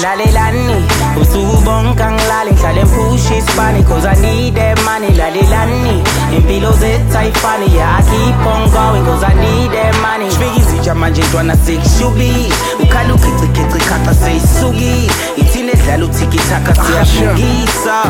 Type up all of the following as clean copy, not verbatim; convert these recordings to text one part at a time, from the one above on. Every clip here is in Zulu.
Lalelani, usubonga ngilale ngihlale push isipani cause I need that money. Lalelani, impilo zethu ayifani, yeah I keep on going cause I need that money. Shbiki izitsha manje ntwana sekushubi, ukhala ukhicikici khata seyisuki, ithina edlala uthikithaka siyafungisa.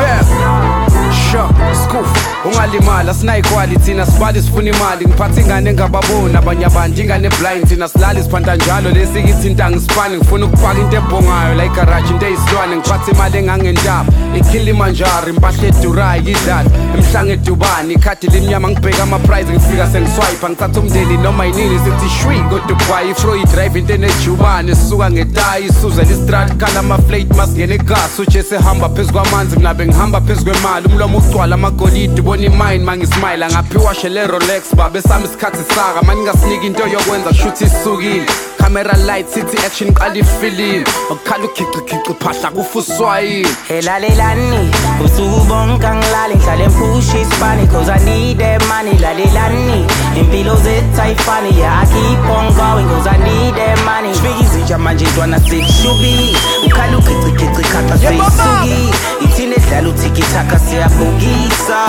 Sure, skoof, ungalimala sinayikwali thina sibali sifuna imali. Ngiphatha ingane engababoni abanye abantu ingane blind thina silali siphanda njalo lesikithinta ngisipani. Ngifuna ukufaka into ebhongayo la igarage into eyisilwane. Ngiphatha imali engangendaba iKilimanjaro impahla edurayo idlala emhlanga edubani ikhadi limnyama ngibheka ama-prize ngifika sengiswipe. Ngithatha umndeni noma yinini sithi shwi kodwa ubhayi ifro drive into enejubane sisuka ngetayi isuze listrat khala ama-flate masingena egasi uje sehamba phezu kwamanzi nginabe ngihamba phezu kwemali. Umlomo ugcwala amagolide ubona imine mangismayila ngaphiwa shele Rolex babe sami isikhathi saka manje ngasiniki into yokwenza shuthi isukile. Camera light city action qala ifilm ukhala ukhicikici phahla kufuswayini. Lalelani, usubonga ngilale ngihlale push isipani cause I need that money. Lalelani, impilo zethu ayifani, yeah I keep on going cause I need that money. Shbiki izitsha manje ntwana sekushubi, ukhala ukhicikici khata seyisuki, ithina edlala uthikithaka siyafungisa.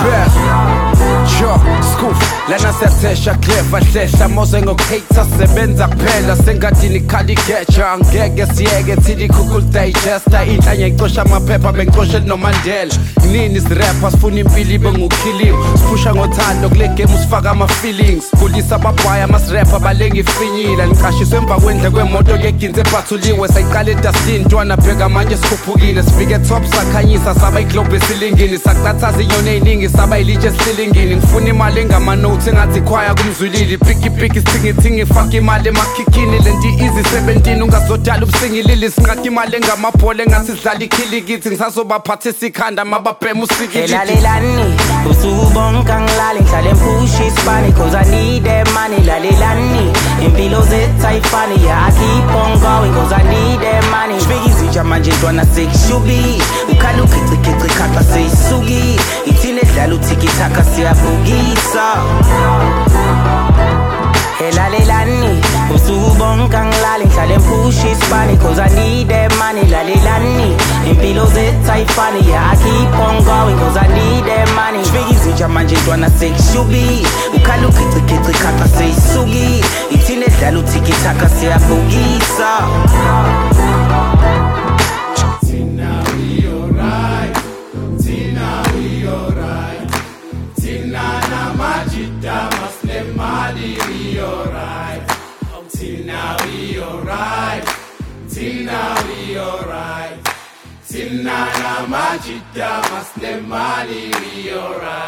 Sure, skoof, lana siyasesha clever hlehla mose ngokuhater sebenza kuphela sengadini khali getcha angeke siyeke thili cool digester inhlanya icosha amaphepha bengicoshe noMandela. Nini sirapper sifuna impilo ibe ngukhiliwe sipusha ngothando kule game usifaka ama-feelings kulisa ababhaya amasirapper balenga ifinyila niqashiswe emva kwendle kwemoto yeginzi ephathuliwe sayiqala edustini ntwana bheka manje sikhuphukile sifike top sakhanyisa saba iglobe esilingini saqathaza inyoni eyiningi saba ilitshe esilingini. Ngifuna imali engama-notes engathi ikhwaya kumzwilili pikipiki sithingithingi faka imali emakhikhini lenti easy 17 ungazodala ubusingilili sinqaka imali engamabhola engathi sidlala ikhilikithi ngisazobaphathisa ikhanda mababhema usikiliti. Lalelani, usubonga ngilale ngihlale push isipani cause I need that money. Lalelani, impilo zethu ayifani, yeah I keep on going cause I need that money. Shbiki izitsha manje ntwana sekushubi, ukhala ukhicikici khata seyisuki, ithina edlala uthikithaka siyafungisa. Lalelani, usubonga ngilale ngihlale push isipani cause I need that money. Lalelani, impilo zethu ayifani, yeah I keep on going cause I need that money. Shbiki izitsha manje ntwana sekushubi, ukhala ukhicikici khata seyisuki, ithina edlala uthikithaka siyafungisa. Tina na majida mas ne mali we alright.